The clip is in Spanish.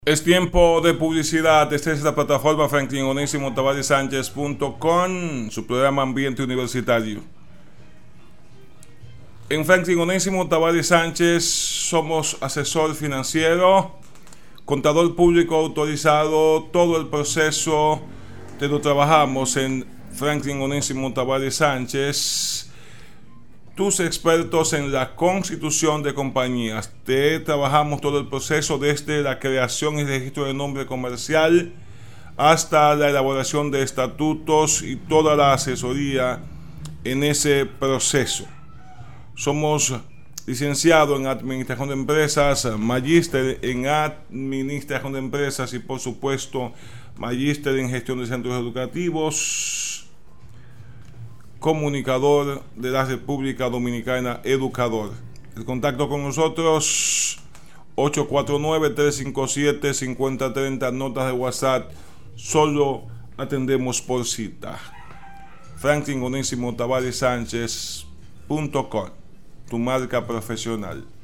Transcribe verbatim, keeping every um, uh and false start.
Es tiempo de publicidad. Esta es la plataforma franklin onésimo tavares sánchez punto com, su programa Ambiente Universitario. En Franklin Onésimo Tavares Sánchez somos asesor financiero, contador público autorizado. Todo el proceso te lo trabajamos en Franklin Onésimo Tavares Sánchez. Tus expertos en la constitución de compañías. Te trabajamos todo el proceso desde la creación y registro de nombre comercial hasta la elaboración de estatutos y toda la asesoría en ese proceso. Somos licenciado en Administración de Empresas, magíster en Administración de Empresas y por supuesto magíster en Gestión de Centros Educativos, comunicador de la República Dominicana, educador. El contacto con nosotros ocho cuatro nueve, tres cinco siete, cinco cero tres cero, notas de WhatsApp, solo atendemos por cita. franklin onésimo tavares sánchez punto com, tu marca profesional.